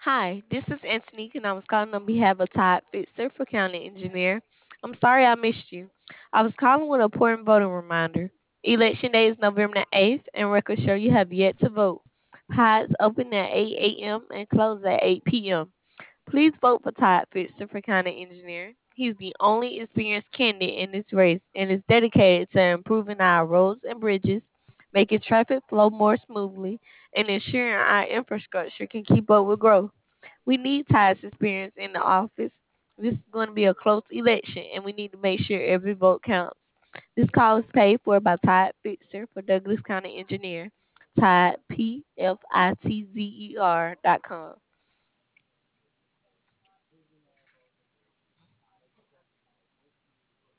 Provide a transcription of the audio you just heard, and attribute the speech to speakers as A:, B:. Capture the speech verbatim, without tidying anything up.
A: Hi, this is Anthony, and I was calling on behalf of Todd Fitzer for County Engineer. I'm sorry I missed you. I was calling with an important voting reminder. Election day is November the eighth, and records show you have yet to vote. Pods open at eight a m and close at eight p m Please vote for Todd Fitzer for County Engineer. He's the only experienced candidate in this race and is dedicated to improving our roads and bridges, making traffic flow more smoothly, and ensuring our infrastructure can keep up with growth. We need Todd's experience in the office. This is going to be a close election, and we need to make sure every vote counts. This call is paid for by Todd Fitzer for Douglas County Engineer. Todd, P F I T Z E R dot com.